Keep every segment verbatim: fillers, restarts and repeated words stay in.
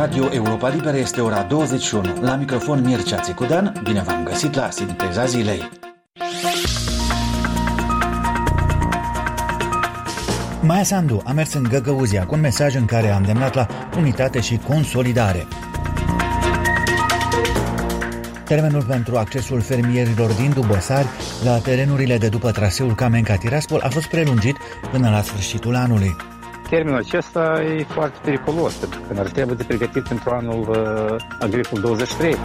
Radio Europa Liberă este ora douăzeci și unu. La microfon Mircea Țicudan, bine v-am găsit la Sinteza Zilei. Maia Sandu a mers în Găgăuzia cu un mesaj în care a îndemnat la unitate și consolidare. Termenul pentru accesul fermierilor din Dubăsari la terenurile de după traseul Câmpenca-Tiraspol a fost prelungit până la sfârșitul anului. Termenul acesta e foarte periculos, pentru că ar trebui de pregătit pentru anul uh, agricol douăzeci și trei.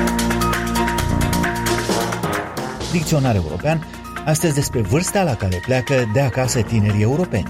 Dicționar european, astăzi despre vârsta la care pleacă de acasă tinerii europeni.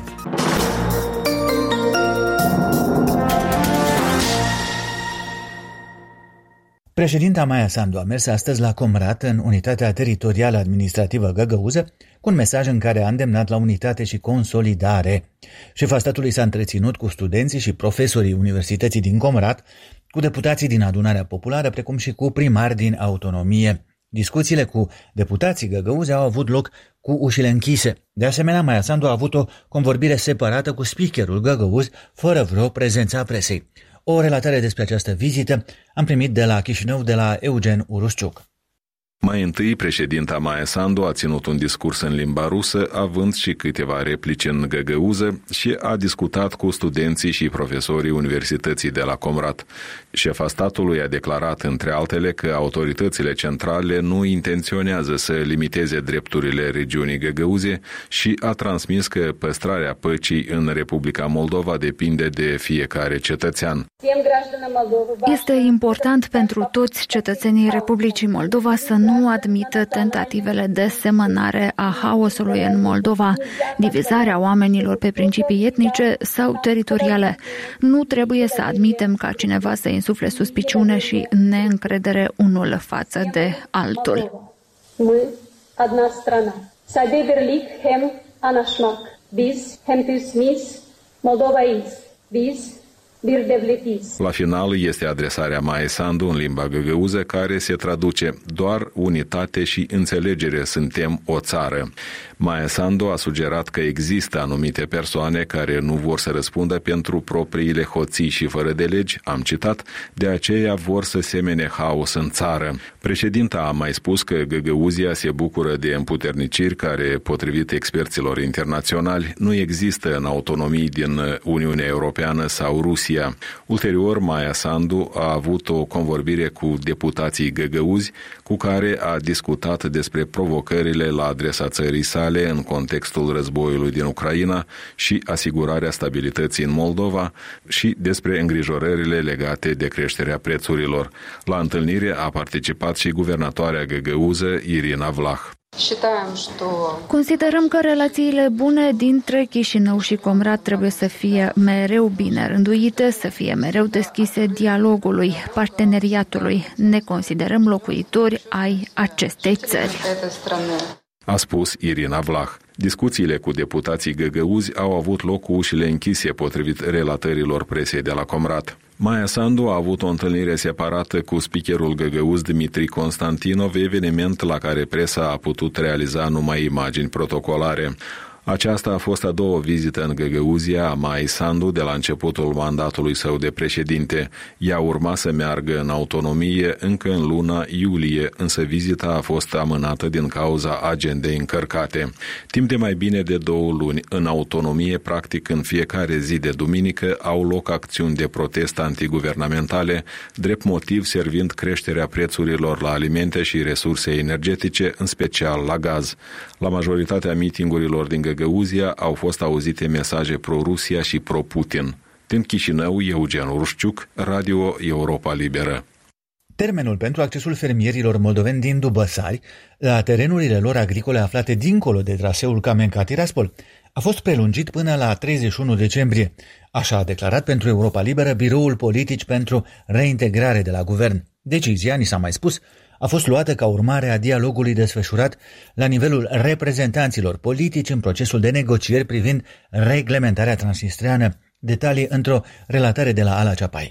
Președinta Maia Sandu a mers astăzi la Comrat, în unitatea teritorială administrativă Găgăuză, cu un mesaj în care a îndemnat la unitate și consolidare. Șefa statului s-a întreținut cu studenții și profesorii Universității din Comrat, cu deputații din Adunarea Populară, precum și cu primari din autonomie. Discuțiile cu deputații Găgăuze au avut loc cu ușile închise. De asemenea, Maia Sandu a avut o convorbire separată cu speakerul Găgăuz, fără vreo prezență a presei. O relatare despre această vizită am primit de la Chișinău de la Eugen Urusciuc. Mai întâi, președinta Maia Sandu a ținut un discurs în limba rusă, având și câteva replici în găgăuză, și a discutat cu studenții și profesorii Universității de la Comrat. Șefa statului a declarat, între altele, că autoritățile centrale nu intenționează să limiteze drepturile regiunii Găgăuze și a transmis că păstrarea păcii în Republica Moldova depinde de fiecare cetățean. Este important pentru toți cetățenii Republicii Moldova să nu admită tentativele de semănare a haosului în Moldova, divizarea oamenilor pe principii etnice sau teritoriale. Nu trebuie să admitem ca cineva să insufle suspiciune și neîncredere unul față de altul. La final este adresarea Maiei Sandu în limba găgăuză, care se traduce: doar unitate și înțelegere suntem o țară. Maia Sandu a sugerat că există anumite persoane care nu vor să răspundă pentru propriile hoții și fără de legi, am citat, de aceea vor să semene haos în țară. Președinta a mai spus că Găgăuzia se bucură de împuterniciri care, potrivit experților internaționali, nu există în autonomii din Uniunea Europeană sau Rusia. Ulterior, Maia Sandu a avut o convorbire cu deputații găgăuzi, cu care a discutat despre provocările la adresa țării sale în contextul războiului din Ucraina și asigurarea stabilității în Moldova și despre îngrijorările legate de creșterea prețurilor. La întâlnire a participat și guvernatoarea găgăuză Irina Vlah. Considerăm că relațiile bune dintre Chișinău și Comrat trebuie să fie mereu bine rânduite, să fie mereu deschise dialogului, parteneriatului. Ne considerăm locuitori ai acestei țări, a spus Irina Vlah. Discuțiile cu deputații găgăuzi au avut loc cu ușile închise, potrivit relatărilor presei de la Comrat. Maia Sandu a avut o întâlnire separată cu speakerul găgăuz Dmitri Constantinov, eveniment la care presa a putut realiza numai imagini protocolare. Aceasta a fost a doua vizită în Găgăuzia a Maiei Sandu de la începutul mandatului său de președinte. Ea urma să meargă în autonomie încă în luna iulie, însă vizita a fost amânată din cauza agendei încărcate. Timp de mai bine de două luni, în autonomie, practic în fiecare zi de duminică, au loc acțiuni de protest antiguvernamentale, drept motiv servind creșterea prețurilor la alimente și resurse energetice, în special la gaz. La majoritatea mitingurilor din Găgăuzia au fost auzite mesaje pro-Rusia și pro-Putin. Din Chișinău, Eugen Urusciuc, Radio Europa Liberă. Termenul pentru accesul fermierilor moldoveni din Dubăsari la terenurile lor agricole aflate dincolo de traseul Câmpenca-Tiraspol a fost prelungit până la treizeci și unu decembrie. Așa a declarat pentru Europa Liberă Biroul Politici pentru Reintegrare de la Guvern. Decizia, ni s-a mai spus, a fost luată ca urmare a dialogului desfășurat la nivelul reprezentanților politici în procesul de negocieri privind reglementarea transnistreană. Detalii într-o relatare de la Ala Ceapai.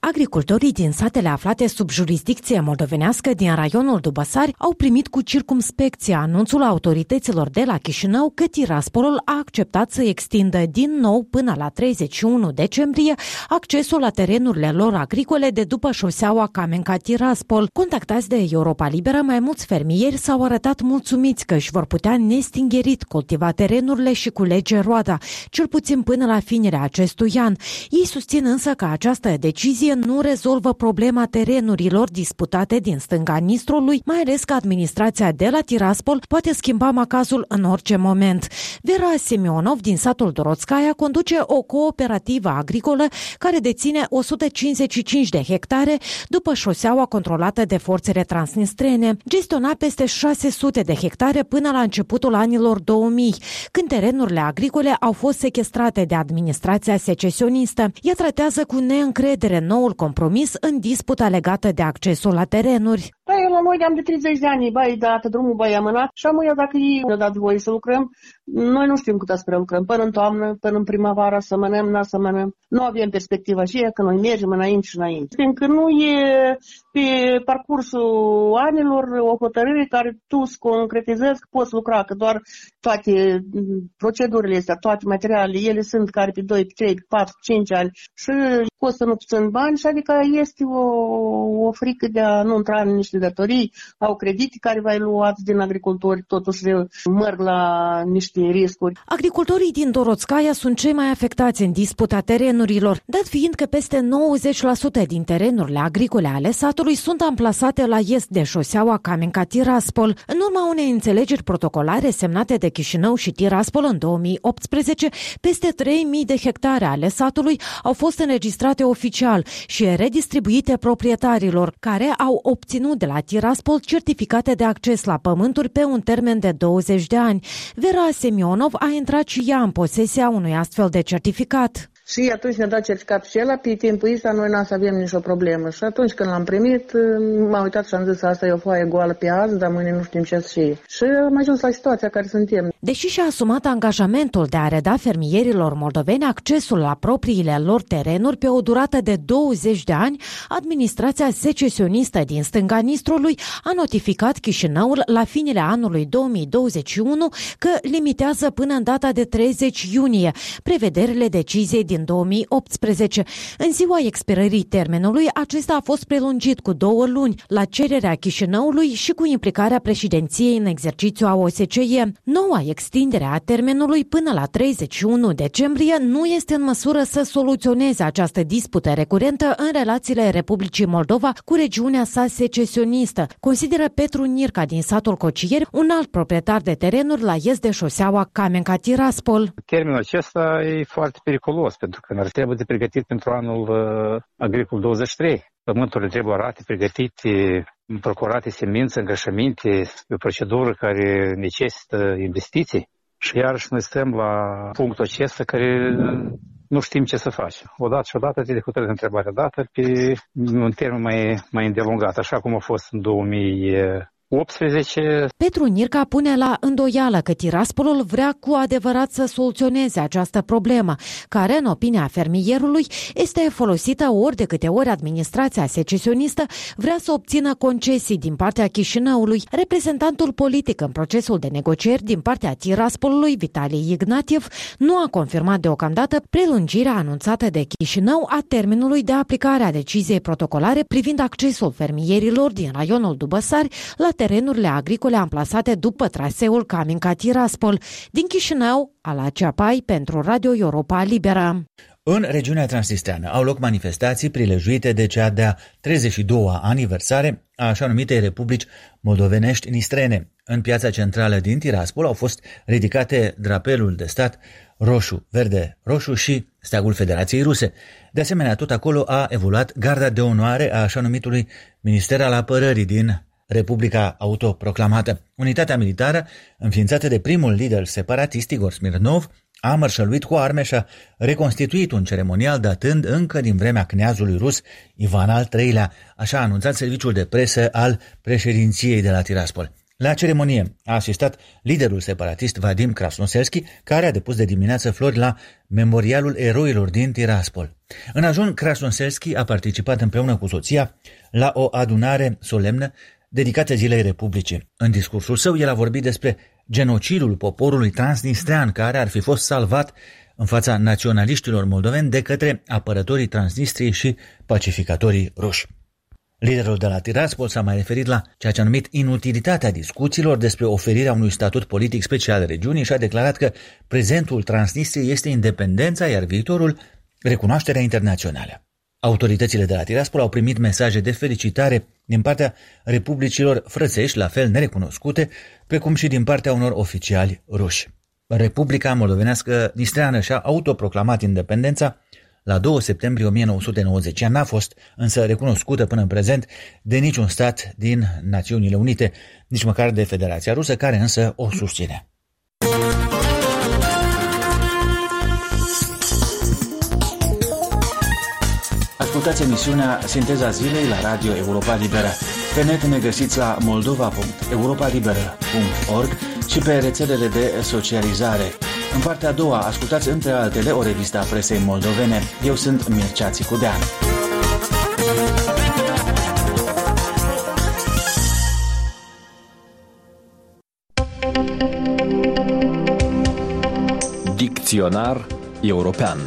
Agricultorii din satele aflate sub jurisdicție moldovenească din raionul Dubăsari au primit cu circumspecție anunțul autorităților de la Chișinău că Tiraspolul a acceptat să extindă din nou până la treizeci și unu decembrie accesul la terenurile lor agricole de după șoseaua Kamenka-Tiraspol. Contactați de Europa Liberă, mai mulți fermieri s-au arătat mulțumiți că își vor putea nestingerit cultiva terenurile și culege roada, cel puțin până la finele acestui an. Ei susțin însă că această decizie nu rezolvă problema terenurilor disputate din stânga Nistrului, mai ales că administrația de la Tiraspol poate schimba macazul în orice moment. Vera Semionov din satul Dorotskaya conduce o cooperativă agricolă care deține o sută cincizeci și cinci de hectare după șoseaua controlată de forțele transnistrene. Gestiona peste șase sute de hectare până la începutul anilor două mii, când terenurile agricole au fost sechestrate de administrația secesionistă. Ea tratează cu neîncredere noul compromis în disputa legată de accesul la terenuri. Păi, la noi de-am de treizeci de ani, băi, dat drumul, băi, amânat și amuia dacă ei ne-au dat voie să lucrăm, noi nu știm cât să lucrăm, până în toamnă, până în primăvară, să mănăm, n-a să mănăm. Nu avem perspectiva aceea că noi mergem înainte și înainte. Fiindcă nu e pe parcursul anilor o hotărâre care tu să concretizezi că poți lucra, că doar toate procedurile astea, toate materialele, ele sunt care pe doi, pe trei, pe patru, pe cinci ani și costă nu puțin bani și adică este o, o frică de a nu intra în niște datorii, au credite care vai luați din agricultori, totuși merg la niște riscuri. Agricultorii din Dorotskaya sunt cei mai afectați în disputa terenurilor, dat fiind că peste nouăzeci la sută din terenurile agricole ale satului sunt amplasate la est de șoseaua Kamenka-Tiraspol. În urma unei înțelegeri protocolare semnate de Chișinău și Tiraspol în două mii optsprezece, peste trei mii de hectare ale satului au fost înregistrate oficial și redistribuite proprietarilor, care au obținut de la Tiraspol certificate de acces la pământuri pe un termen de douăzeci de ani. Vera Semionov a intrat și ea în posesia unui astfel de certificat. Și atunci ne-a dat certificatul și ăla, pe timpul ăsta noi n-am să avem nicio problemă. Și atunci când l-am primit, m-am uitat și am zis asta e o foaie goală pe azi, dar mâine nu știm ce să fie. Și am ajuns la situația care suntem. Deși și-a asumat angajamentul de a reda fermierilor moldoveni accesul la propriile lor terenuri pe o durată de douăzeci de ani, administrația secesionistă din stânga Nistrului a notificat Chișinăul la finele anului două mii douăzeci și unu că limitează până în data de treizeci iunie prevederile deciziei din două mii optsprezece. În ziua expirării termenului, acesta a fost prelungit cu două luni la cererea Chișinăului și cu implicarea președinției în exercițiu a O S C E. Noua extindere a termenului până la treizeci și unu decembrie nu este în măsură să soluționeze această dispută recurentă în relațiile Republicii Moldova cu regiunea sa secesionistă, consideră Petru Nirca din satul Cocieri, un alt proprietar de terenuri la est de șoseaua Kamenka-Tiraspol. Termenul acesta e foarte periculos, pentru că ar trebui de pregătit pentru anul uh, agricol douăzeci și trei. Pământurile trebuie arate, pregătite, procurate semințe, îngrășăminte, o procedură care necesită investiții. Și iarăși noi stăm la punctul acesta care nu știm ce să facem. Odată și odată te hotărâți întrebarea dată pe un termen mai, mai îndelungat, așa cum a fost în două mii optsprezece. Petru Nirca pune la îndoială că Tiraspolul vrea cu adevărat să soluționeze această problemă, care, în opinia fermierului, este folosită ori de câte ori administrația secesionistă vrea să obțină concesii din partea Chișinăului. Reprezentantul politic în procesul de negocieri din partea Tiraspolului, Vitali Ignatiev, nu a confirmat deocamdată prelungirea anunțată de Chișinău a termenului de aplicare a deciziei protocolare privind accesul fermierilor din raionul Dubăsari la terenurile agricole amplasate după traseul Kamenka-Tiraspol. Din Chișinău, Ala Ceapai pentru Radio Europa Liberă. În regiunea transnistreană au loc manifestații prilejuite de cea de-a treizeci și doua aniversare a așa numitei Republici Moldovenești Nistrene. În piața centrală din Tiraspol au fost ridicate drapelul de stat roșu, verde, roșu și steagul Federației Ruse. De asemenea, tot acolo a evoluat garda de onoare a așa numitului Minister al Apărării din Republica autoproclamată. Unitatea militară, înființată de primul lider separatist Igor Smirnov, a mărșăluit cu arme și a reconstituit un ceremonial datând încă din vremea kneazului rus Ivan al treilea, așa a anunțat serviciul de presă al președinției de la Tiraspol. La ceremonie a asistat liderul separatist Vadim Krasnoselski, care a depus de dimineață flori la Memorialul Eroilor din Tiraspol. În ajun, Krasnoselski a participat împreună cu soția la o adunare solemnă dedicată Zilei Republicii. În discursul său, el a vorbit despre genocidul poporului transnistrean, care ar fi fost salvat în fața naționaliștilor moldoveni de către apărătorii Transnistriei și pacificatorii ruși. Liderul de la Tiraspol s-a mai referit la ceea ce a numit inutilitatea discuțiilor despre oferirea unui statut politic special regiunii și a declarat că prezentul Transnistriei este independența, iar viitorul recunoașterea internațională. Autoritățile de la Tiraspol au primit mesaje de felicitare din partea republicilor frățești, la fel nerecunoscute, precum și din partea unor oficiali ruși. Republica Moldovenească Nistreană și-a autoproclamat independența la doi septembrie o mie nouă sute nouăzeci. Ea n-a fost însă recunoscută până în prezent de niciun stat din Națiunile Unite, nici măcar de Federația Rusă, care însă o susține. Ascultați emisiunea Sinteza Zilei la Radio Europa Liberă. Pe net ne găsiți la moldova punct europa liberă punct org și pe rețelele de socializare. În partea a doua, ascultați între altele o revistă a presei moldovene. Eu sunt Mircea Țicudean. Dicționar european.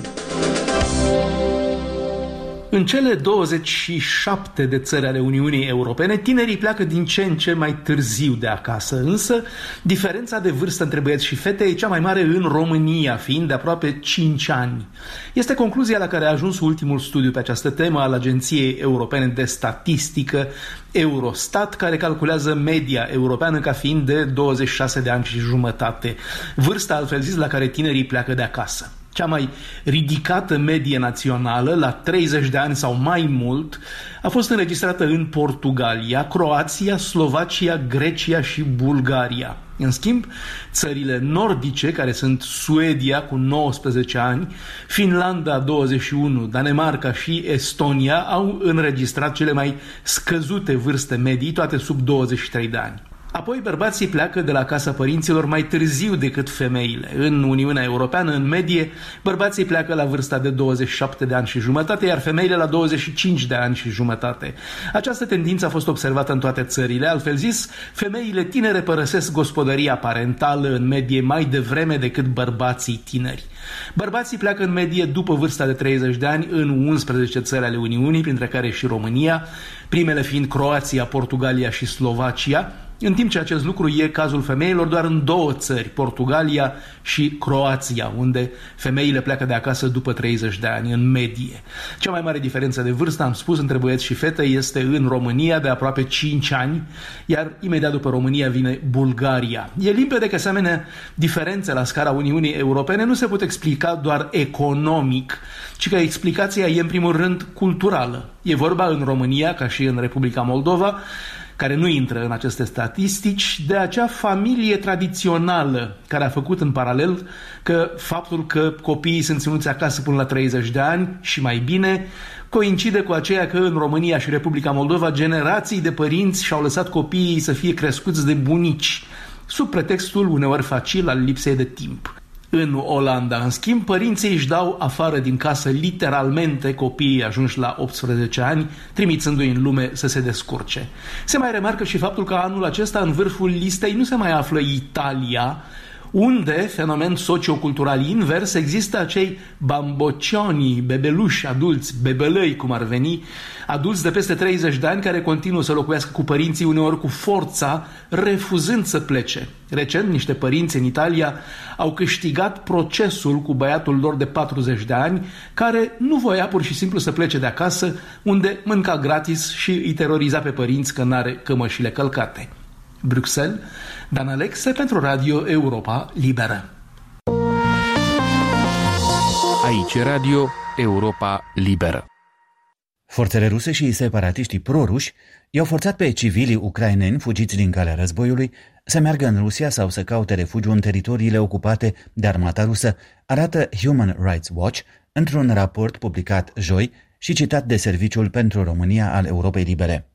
În cele douăzeci și șapte de țări ale Uniunii Europene, tinerii pleacă din ce în ce mai târziu de acasă, însă diferența de vârstă între băieți și fete e cea mai mare în România, fiind de aproape cinci ani. Este concluzia la care a ajuns ultimul studiu pe această temă al Agenției Europene de Statistică, Eurostat, care calculează media europeană ca fiind de douăzeci și șase de ani și jumătate, vârsta, altfel zis, la care tinerii pleacă de acasă. Cea mai ridicată medie națională, la treizeci de ani sau mai mult, a fost înregistrată în Portugalia, Croația, Slovacia, Grecia și Bulgaria. În schimb, țările nordice, care sunt Suedia cu nouăsprezece ani, Finlanda douăzeci și unu, Danemarca și Estonia au înregistrat cele mai scăzute vârste medii, toate sub douăzeci și trei de ani. Apoi, bărbații pleacă de la casa părinților mai târziu decât femeile. În Uniunea Europeană, în medie, bărbații pleacă la vârsta de douăzeci și șapte de ani și jumătate, iar femeile la douăzeci și cinci de ani și jumătate. Această tendință a fost observată în toate țările. Altfel zis, femeile tinere părăsesc gospodăria parentală în medie mai devreme decât bărbații tineri. Bărbații pleacă în medie după vârsta de treizeci de ani în unsprezece țări ale Uniunii, printre care și România, primele fiind Croația, Portugalia și Slovacia, în timp ce acest lucru e cazul femeilor doar în două țări, Portugalia și Croația, unde femeile pleacă de acasă după treizeci de ani, în medie. Cea mai mare diferență de vârstă, am spus, între băieți și fete este în România, de aproape cinci ani, iar imediat după România vine Bulgaria. E limpede că asemenea diferențe la scara Uniunii Europene nu se pot explica doar economic, ci că explicația e în primul rând culturală. E vorba în România, ca și în Republica Moldova, care nu intră în aceste statistici, de acea familie tradițională care a făcut în paralel că faptul că copiii sunt ținuți acasă până la treizeci de ani și mai bine coincide cu aceea că în România și Republica Moldova generații de părinți și-au lăsat copiii să fie crescuți de bunici, sub pretextul uneori facil al lipsei de timp. În Olanda, în schimb, părinții își dau afară din casă literalmente copiii ajunși la optsprezece ani, trimițându-i în lume să se descurce. Se mai remarcă și faptul că anul acesta în vârful listei nu se mai află Italia, unde, fenomen sociocultural invers, există acei bamboccioni, bebeluși, adulți, bebelăi, cum ar veni, adulți de peste treizeci de ani care continuă să locuiască cu părinții, uneori cu forța, refuzând să plece. Recent, niște părinți în Italia au câștigat procesul cu băiatul lor de patruzeci de ani, care nu voia pur și simplu să plece de acasă, unde mânca gratis și îi teroriza pe părinți că n-are cămășile călcate. Bruxelles, Dan Alexe pentru Radio Europa Liberă. Aici Radio Europa Liberă. Forțele ruse și separatiștii pro-ruși i-au forțat pe civilii ucraineni fugiți din calea războiului să meargă în Rusia sau să caute refugiu în teritoriile ocupate de armata rusă, arată Human Rights Watch într-un raport publicat joi și citat de Serviciul pentru România al Europei Libere.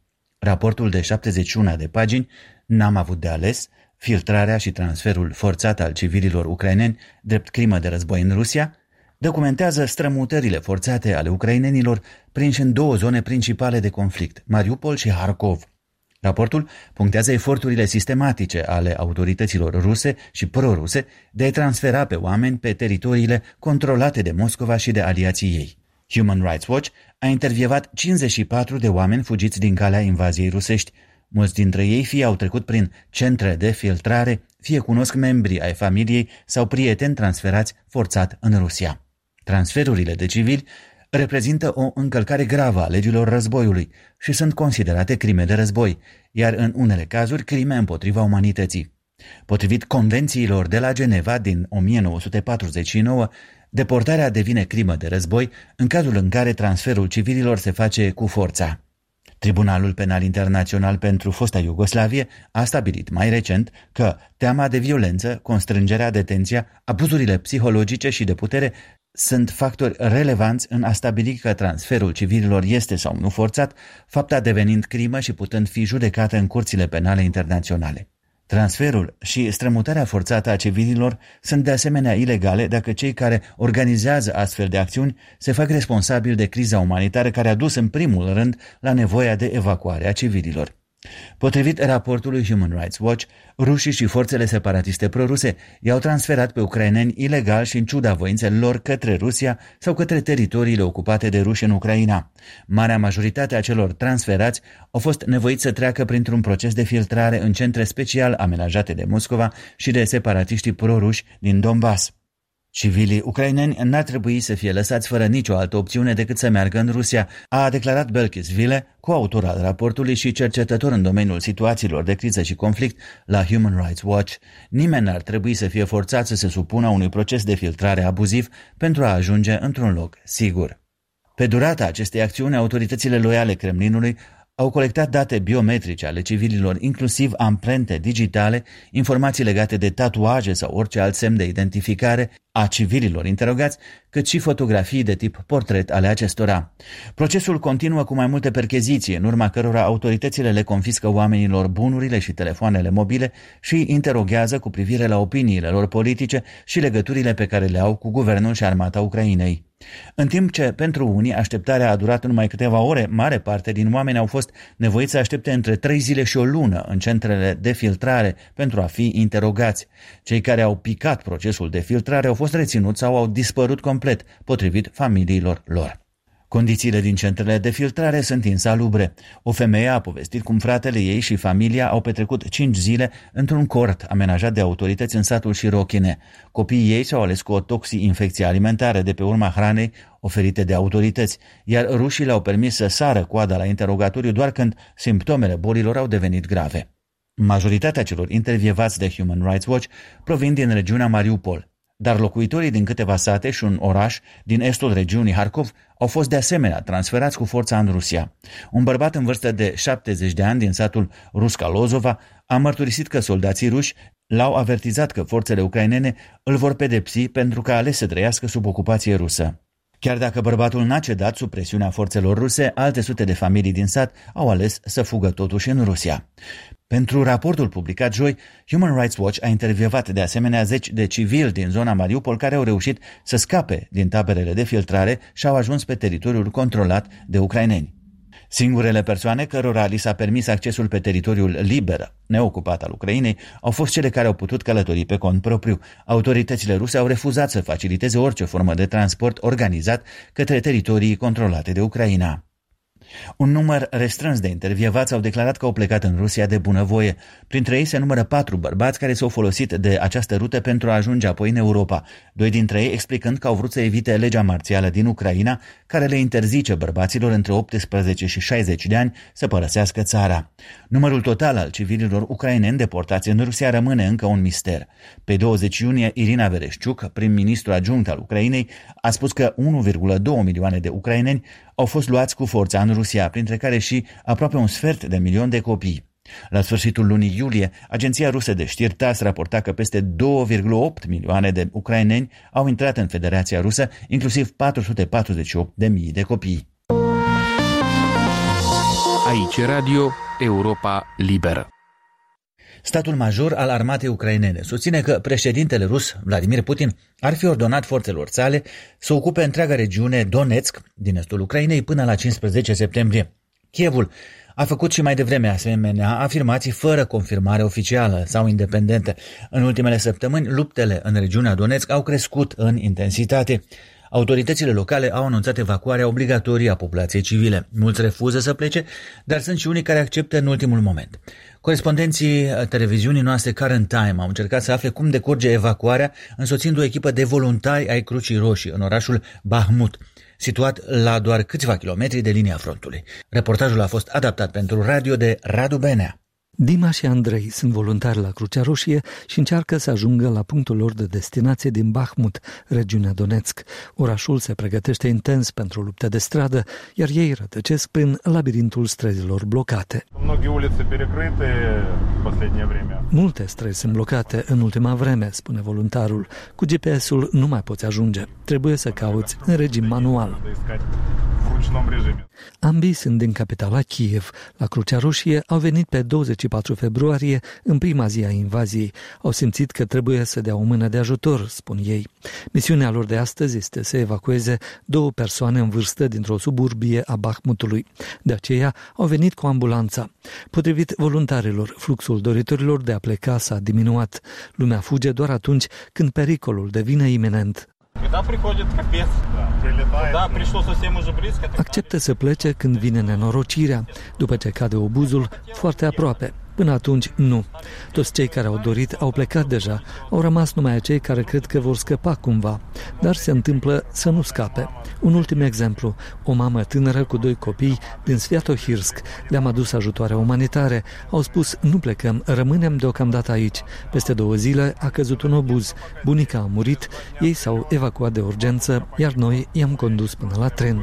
Raportul de șaptezeci și unu de pagini, N-am avut de ales, filtrarea și transferul forțat al civililor ucraineni drept crimă de război în Rusia, documentează strămutările forțate ale ucrainenilor prinși în două zone principale de conflict, Mariupol și Harkov. Raportul punctează eforturile sistematice ale autorităților ruse și pro-ruse de a transfera pe oameni pe teritoriile controlate de Moscova și de aliații ei. Human Rights Watch a intervievat cincizeci și patru de oameni fugiți din calea invaziei rusești. Mulți dintre ei fie au trecut prin centre de filtrare, fie cunosc membrii ai familiei sau prieteni transferați forțat în Rusia. Transferurile de civili reprezintă o încălcare gravă a legilor războiului și sunt considerate crime de război, iar în unele cazuri crime împotriva umanității. Potrivit convențiilor de la Geneva din o mie nouă sute patruzeci și nouă, deportarea devine crimă de război în cazul în care transferul civililor se face cu forța. Tribunalul Penal Internațional pentru fosta Iugoslavie a stabilit mai recent că teama de violență, constrângerea, detenția, abuzurile psihologice și de putere sunt factori relevanți în a stabili că transferul civililor este sau nu forțat, fapta devenind crimă și putând fi judecată în curțile penale internaționale. Transferul și strămutarea forțată a civililor sunt de asemenea ilegale dacă cei care organizează astfel de acțiuni se fac responsabili de criza umanitară care a dus în primul rând la nevoia de evacuare a civililor. Potrivit raportului Human Rights Watch, rușii și forțele separatiste proruse i-au transferat pe ucraineni ilegal și în ciuda voinței lor către Rusia sau către teritoriile ocupate de ruși în Ucraina. Marea majoritate a celor transferați au fost nevoiți să treacă printr-un proces de filtrare în centre special amenajate de Moscova și de separatiștii proruși din Donbass. Civilii ucraineni n-ar trebui să fie lăsați fără nicio altă opțiune decât să meargă în Rusia, a declarat Belkis Vile, coautor al raportului și cercetător în domeniul situațiilor de criză și conflict la Human Rights Watch. Nimeni n-ar trebui să fie forțat să se supună unui proces de filtrare abuziv pentru a ajunge într-un loc sigur. Pe durata acestei acțiuni, autoritățile loiale Kremlinului au colectat date biometrice ale civililor, inclusiv amprente digitale, informații legate de tatuaje sau orice alt semn de identificare a civililor interogați, cât și fotografii de tip portret ale acestora. Procesul continuă cu mai multe percheziții, în urma cărora autoritățile le confiscă oamenilor bunurile și telefoanele mobile și îi interoghează cu privire la opiniile lor politice și legăturile pe care le au cu guvernul și armata Ucrainei. În timp ce pentru unii așteptarea a durat numai câteva ore, mare parte din oameni au fost nevoiți să aștepte între trei zile și o lună în centrele de filtrare pentru a fi interogați. Cei care au picat procesul de filtrare au fost reținuți sau au dispărut complet, potrivit familiilor lor. Condițiile din centrele de filtrare sunt insalubre. O femeie a povestit cum fratele ei și familia au petrecut cinci zile într-un cort amenajat de autorități în satul Șirochine. Copiii ei și-au ales cu o toxi-infecție alimentară de pe urma hranei oferite de autorități, iar rușii le-au permis să sară coada la interogatoriu doar când simptomele bolilor au devenit grave. Majoritatea celor intervievați de Human Rights Watch provin din regiunea Mariupol, dar locuitorii din câteva sate și un oraș din estul regiunii Harkov au fost de asemenea transferați cu forța în Rusia. Un bărbat în vârstă de șaptezeci de ani din satul Ruska Lozova a mărturisit că soldații ruși l-au avertizat că forțele ucrainene îl vor pedepsi pentru că a ales să trăiască sub ocupație rusă. Chiar dacă bărbatul n-a cedat sub presiunea forțelor ruse, alte sute de familii din sat au ales să fugă totuși în Rusia. Pentru raportul publicat joi, Human Rights Watch a intervievat de asemenea zeci de civili din zona Mariupol care au reușit să scape din taberele de filtrare și au ajuns pe teritoriul controlat de ucraineni. Singurele persoane cărora li s-a permis accesul pe teritoriul liber, neocupat al Ucrainei, au fost cele care au putut călători pe cont propriu. Autoritățile ruse au refuzat să faciliteze orice formă de transport organizat către teritorii controlate de Ucraina. Un număr restrâns de intervievați au declarat că au plecat în Rusia de bunăvoie. Printre ei se numără patru bărbați care s-au folosit de această rută pentru a ajunge apoi în Europa, doi dintre ei explicând că au vrut să evite legea marțială din Ucraina, care le interzice bărbaților între optsprezece și șaizeci de ani să părăsească țara. Numărul total al civililor ucraineni deportați în Rusia rămâne încă un mister. Pe douăzeci iunie, Irina Vereshchuk, prim-ministru adjunct al Ucrainei, a spus că unu virgulă doi milioane de ucraineni au fost luați cu forța în Rusia, printre care și aproape un sfert de milion de copii. La sfârșitul lunii iulie, agenția rusă de știri TASS raporta că peste doi virgulă opt milioane de ucraineni au intrat în Federația Rusă, inclusiv patru sute patruzeci și opt de mii de copii. Aici Radio Europa liberă. Statul major al armatei ucrainene susține că președintele rus, Vladimir Putin, ar fi ordonat forțelor sale să ocupe întreaga regiune Donetsk din estul Ucrainei până la cincisprezece septembrie. Kievul a făcut și mai devreme asemenea afirmații fără confirmare oficială sau independentă. În ultimele săptămâni, luptele în regiunea Donetsk au crescut în intensitate. Autoritățile locale au anunțat evacuarea obligatorie a populației civile. Mulți refuză să plece, dar sunt și unii care acceptă în ultimul moment. Corespondenții televiziunii noastre Current Time au încercat să afle cum decurge evacuarea, însoțind o echipă de voluntari ai Crucii Roșii în orașul Bahmut, situat la doar câțiva kilometri de linia frontului. Reportajul a fost adaptat pentru radio de Radu Benea. Dima și Andrei sunt voluntari la Crucea Roșie și încearcă să ajungă la punctul lor de destinație din Bahmut, regiunea Donetsk. Orașul se pregătește intens pentru lupte de stradă, iar ei rătăcesc prin labirintul străzilor blocate. Multe străzi sunt blocate în ultima vreme, spune voluntarul. Cu G P S-ul nu mai poți ajunge. Trebuie să cauți în regim manual. Ambii sunt din capitala Kiev. La Crucea Roșie au venit pe douăzeci și patru februarie, în prima zi a invaziei. Au simțit că trebuie să dea o mână de ajutor, spun ei. Misiunea lor de astăzi este să evacueze două persoane în vârstă dintr-o suburbie a Bahmutului. De aceea au venit cu ambulanța. Potrivit voluntarilor, fluxul doritorilor de a pleca s-a diminuat. Lumea fuge doar atunci când pericolul devine iminent. Acceptă să plece când vine nenorocirea, după ce cade obuzul foarte aproape. Până atunci, nu. Toți cei care au dorit au plecat deja, au rămas numai acei care cred că vor scăpa cumva, dar se întâmplă să nu scape. Un ultim exemplu, o mamă tânără cu doi copii din Sviatohirsk le-am adus ajutoare umanitare, au spus nu plecăm, rămânem deocamdată aici. Peste două zile a căzut un obuz, bunica a murit, ei s-au evacuat de urgență, iar noi i-am condus până la tren.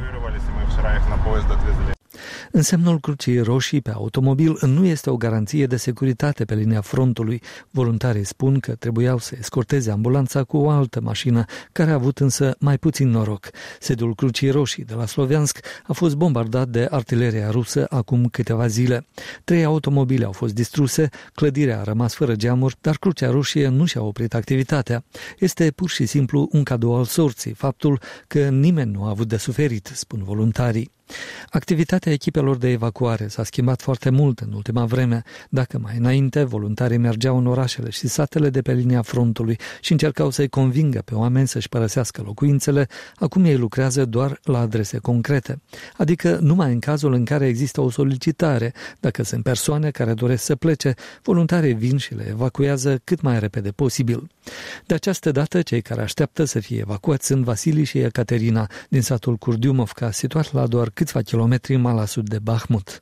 Însemnul Crucii Roșii pe automobil nu este o garanție de securitate pe linia frontului. Voluntarii spun că trebuiau să escorteze ambulanța cu o altă mașină, care a avut însă mai puțin noroc. Sediul Crucii Roșii de la Sloviansk a fost bombardat de artileria rusă acum câteva zile. Trei automobile au fost distruse, clădirea a rămas fără geamuri, dar Crucea Roșie nu și-a oprit activitatea. Este pur și simplu un cadou al sorții, faptul că nimeni nu a avut de suferit, spun voluntarii. Activitatea echipelor de evacuare s-a schimbat foarte mult în ultima vreme. Dacă mai înainte voluntarii mergeau în orașele și satele de pe linia frontului și încercau să-i convingă pe oameni să-și părăsească locuințele, acum ei lucrează doar la adrese concrete, adică numai în cazul în care există o solicitare. Dacă sunt persoane care doresc să plece, voluntarii vin și le evacuează cât mai repede posibil. De această dată, cei care așteaptă să fie evacuați sunt Vasili și Ecaterina din satul Kurdiumovka, situat la doar câțiva kilometri mai la sud de Bahmut.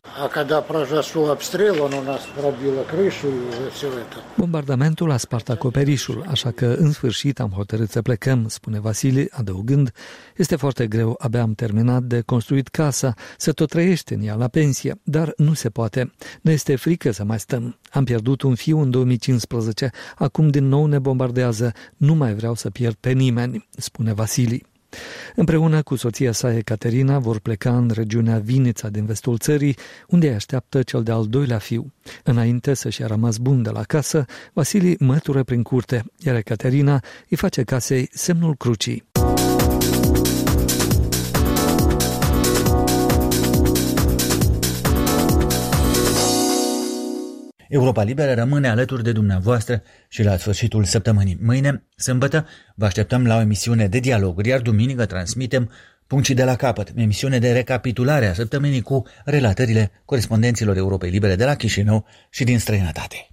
Bombardamentul a spart acoperișul, așa că în sfârșit am hotărât să plecăm, spune Vasili, adăugând, este foarte greu, abia am terminat de construit casa, să tot trăiește în ea la pensie, dar nu se poate. Ne este frică să mai stăm. Am pierdut un fiu în două mii cincisprezece, acum din nou ne bombardează, nu mai vreau să pierd pe nimeni, spune Vasili. Împreună cu soția sa Ecaterina vor pleca în regiunea Vinița din vestul țării, unde îi așteaptă cel de-al doilea fiu. Înainte să-și a rămas bun de la casă, Vasili mătură prin curte, iar Ecaterina îi face casei semnul crucii. Europa Liberă rămâne alături de dumneavoastră și la sfârșitul săptămânii. Mâine, sâmbătă, vă așteptăm la o emisiune de dialog, iar duminică transmitem Punct și de la capăt, emisiune de recapitulare a săptămânii cu relatările corespondenților Europei Libere de la Chișinău și din străinătate.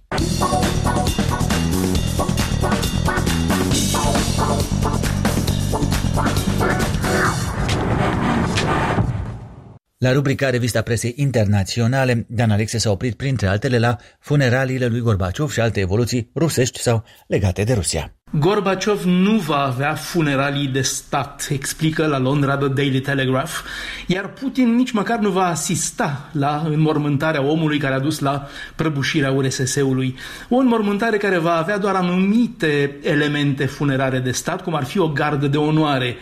La rubrica Revista Presei Internaționale, Dan Alexe s-a oprit printre altele la funeraliile lui Gorbaciov și alte evoluții rusești sau legate de Rusia. Gorbaciov nu va avea funeralii de stat, explică la Londra The Daily Telegraph, iar Putin nici măcar nu va asista la înmormântarea omului care a dus la prăbușirea U R S S-ului. O înmormântare care va avea doar anumite elemente funerare de stat, cum ar fi o gardă de onoare.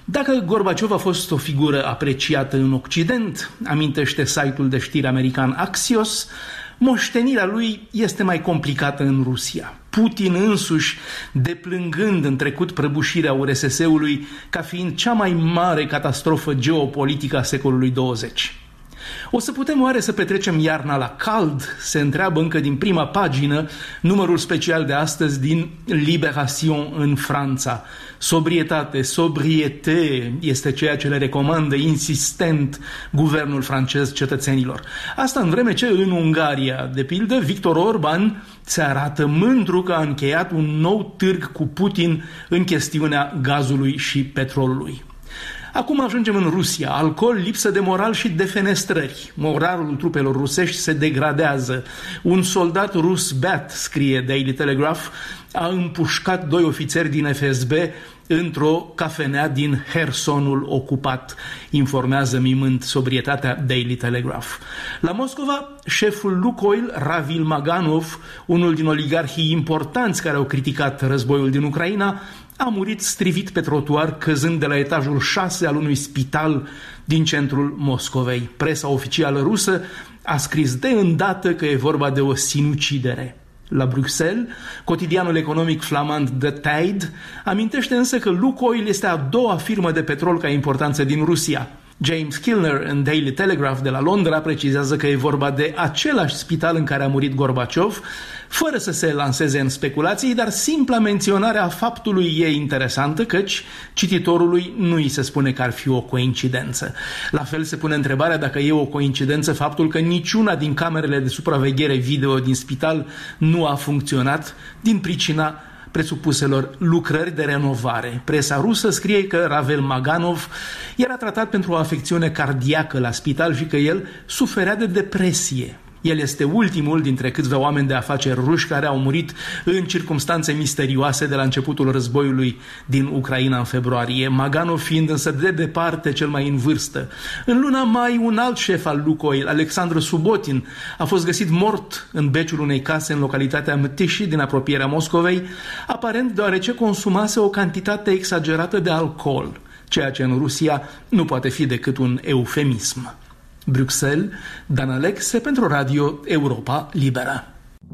Dacă Gorbaciov a fost o figură apreciată în Occident, amintește site-ul de știri american Axios, moștenirea lui este mai complicată în Rusia. Putin însuși, deplângând în trecut prăbușirea U R S S-ului ca fiind cea mai mare catastrofă geopolitică a secolului douăzeci. O să putem oare să petrecem iarna la cald? Se întreabă încă din prima pagină numărul special de astăzi din Libération în Franța. Sobrietate, sobriete este ceea ce le recomandă insistent guvernul francez cetățenilor. Asta în vreme ce în Ungaria, de pildă, Viktor Orban se arată mândru că a încheiat un nou târg cu Putin în chestiunea gazului și petrolului. Acum ajungem în Rusia. Alcool, lipsă de moral și defenestrări. Moralul trupelor rusești se degradează. Un soldat rus beat, scrie Daily Telegraph, a împușcat doi ofițeri din F S B într-o cafenea din Hersonul ocupat, informează mimând sobrietatea Daily Telegraph. La Moscova, șeful Lukoil, Ravil Maganov, unul din oligarhii importanți care au criticat războiul din Ucraina, a murit strivit pe trotuar, căzând de la etajul șase al unui spital din centrul Moscovei. Presa oficială rusă a scris de îndată că e vorba de o sinucidere. La Bruxelles, cotidianul economic flamand The Tide amintește însă că Lukoil este a doua firmă de petrol ca importanță din Rusia. James Kilner în Daily Telegraph de la Londra precizează că e vorba de același spital în care a murit Gorbaciov, fără să se lanseze în speculații, dar simpla menționare a faptului e interesantă, căci cititorului nu îi se spune că ar fi o coincidență. La fel se pune întrebarea dacă e o coincidență faptul că niciuna din camerele de supraveghere video din spital nu a funcționat din pricina presupuselor lucrări de renovare. Presa rusă scrie că Ravel Maganov era tratat pentru o afecțiune cardiacă la spital și că el suferea de depresie. El este ultimul dintre câțiva oameni de afaceri ruși care au murit în circumstanțe misterioase de la începutul războiului din Ucraina în februarie, Maganov fiind însă de departe cel mai în vârstă. În luna mai, un alt șef al Lukoil, Alexandru Subotin, a fost găsit mort în beciul unei case în localitatea Mtishi din apropierea Moscovei, aparent deoarece consumase o cantitate exagerată de alcool, ceea ce în Rusia nu poate fi decât un eufemism. Bruxelles, Dan Alexe pentru Radio Europa Liberă.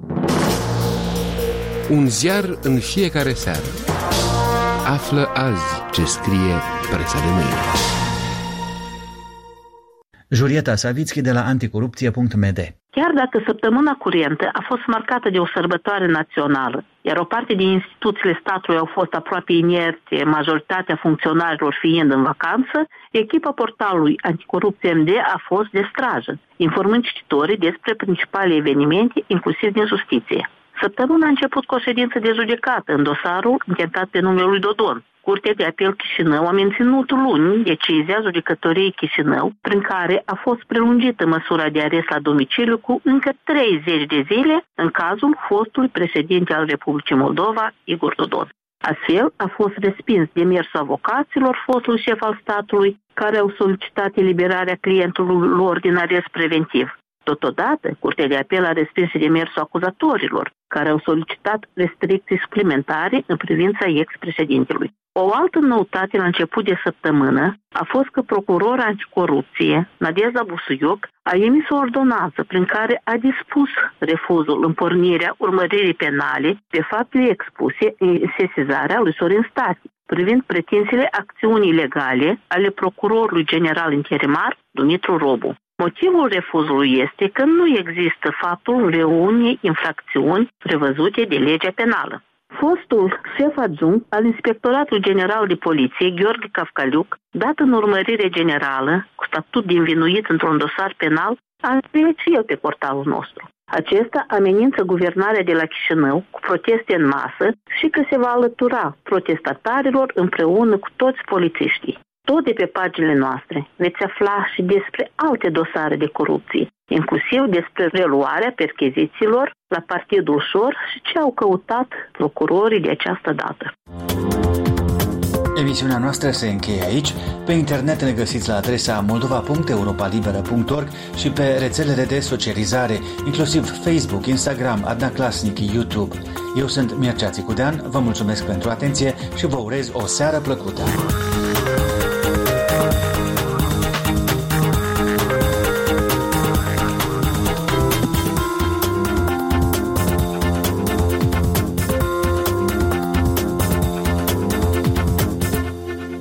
Un ziar în fiecare seară. Află azi ce scrie presa de mâine. Julieta Savitski de la anticorupție punct m d. Chiar dacă săptămâna curentă a fost marcată de o sărbătoare națională, iar o parte din instituțiile statului au fost aproape inerte, majoritatea funcționarilor fiind în vacanță, echipa portalului Anticorupție M D a fost de strajă, informând cititorii despre principalele evenimente, inclusiv din justiție. Săptămâna a început cu o ședință de judecată în dosarul intentat pe numele lui Dodon. Curtea de apel Chișinău a menținut luni decizia judecătoriei Chișinău, prin care a fost prelungită măsura de arest la domiciliu cu încă treizeci de zile în cazul fostului președinte al Republicii Moldova, Igor Dodon. Astfel, a fost respins demersul avocaților fostului șef al statului, care au solicitat eliberarea clientului lor din arest preventiv. Totodată, Curtea de Apel a respins demersul acuzatorilor, care au solicitat restricții suplimentare în privința ex-președintelui. O altă noutate la început de săptămână a fost că procurorul anticorupție, Nadezhda Busuioc, a emis o ordonanță prin care a dispus refuzul în pornirea urmăririi penale pe faptele expuse în sesizarea lui Sorin Stati, privind pretințele acțiunii legale ale procurorului general interimar Dumitru Robu. Motivul refuzului este că nu există faptul reunii infracțiuni prevăzute de legea penală. Fostul șef adjunct al Inspectoratului General de Poliție, Gheorghe Cafcaliuc, dat în urmărire generală, cu statut de învinuit într-un dosar penal, a scris și el pe portalul nostru. Acesta amenință guvernarea de la Chișinău cu proteste în masă și că se va alătura protestatarilor împreună cu toți polițiștii. Tot de pe paginile noastre veți afla și despre alte dosare de corupție, inclusiv despre reluarea perchezițiilor la Partidul Ușor și ce au căutat procurorii de această dată. Emisiunea noastră se încheie aici. Pe internet ne găsiți la adresa moldova punct europa liberă punct org și pe rețelele de socializare, inclusiv Facebook, Instagram, Adna Klasnic, YouTube. Eu sunt Mircea Țicudean, vă mulțumesc pentru atenție și vă urez o seară plăcută.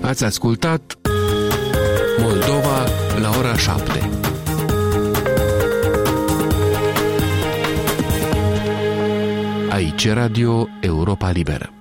Ați ascultat Moldova la ora șapte. Aici Radio Europa Liberă.